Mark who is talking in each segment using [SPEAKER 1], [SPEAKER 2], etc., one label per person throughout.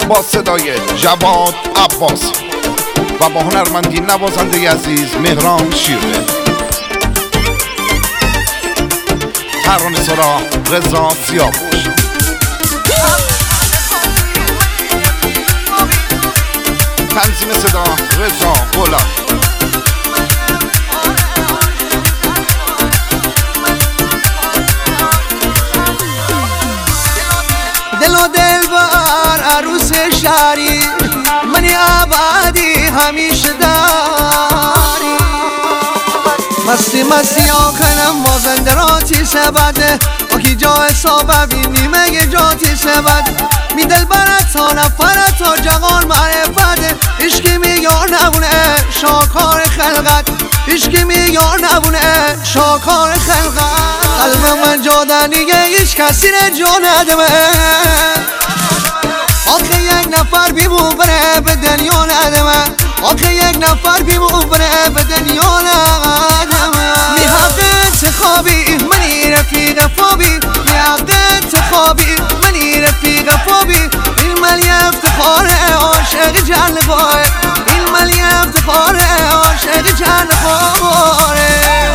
[SPEAKER 1] با صدای جواد عباسی و با هنرمندی نوازنده عزیز مهران شیرده. ترانه سرا رضا سیاوش. تنظیم صدا رضا غلام.
[SPEAKER 2] دل و دلبر عروس شهری منی آبادی همیشه داری. مستی مستی آخرم مازنده راتی سبده آکی جا حسابه بینی مگه جاتی سبد می دل برد تا نفرد تا جغان معرفته عشقی میگار نبونه شاکار خلقت عشقی میگار نبونه شاکار خلقت. قلب من جادنیه هیچ کسی نه جا ندمه آخه یک نفر بیمونه به دنیا ندمه آخه یک نفر بیمونه به دنیا ندمه. می حق انتخابی منی رفیق فابی می حق انتخابی منی رفیق فابی این ملی افتخاره عاشق جلباره این ملی افتخاره عاشق جلباره.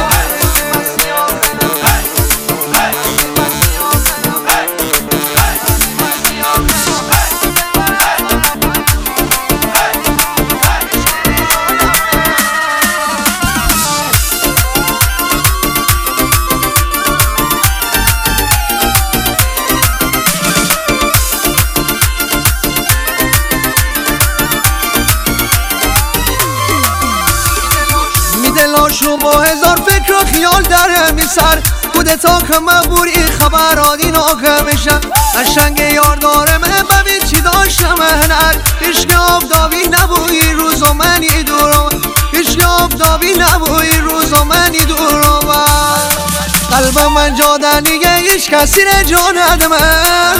[SPEAKER 2] شو با هزار فکر و خیال داره میسر کودتا که مبوری خبرانی ناکه میشه قشنگ یار داره من ببین چی داشتم هنر عشق آفتابی نبوی روز و منی دورم عشق آفتابی نبوی روز و منی دورم. قلب من جادنیه هیچ کسی نه جا ندمه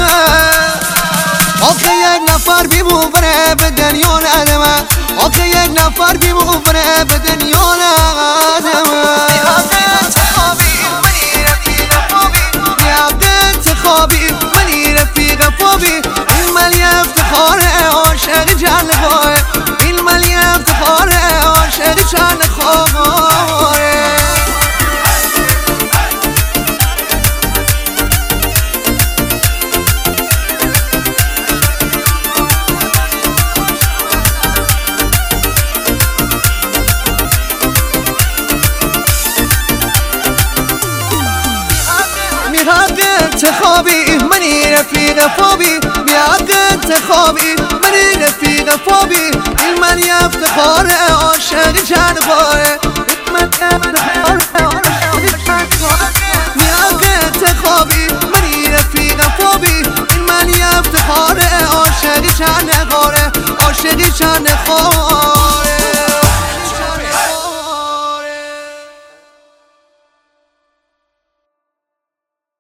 [SPEAKER 2] آخه یک نفر بیمونه به دنیا ندمه آخه یک نفر بیمونه به دنیا ندمه. می حق انتخابی منی رفیق فابی می حق انتخابی منی رفیق فابی این ملی افتخاره عاشق جلباره این ملی افتخاره عاشق جلباره. حق انتخابی منی رفیق فابی بی حق انتخابی منی رفیق فابی این منی افتخاره عاشق جلباره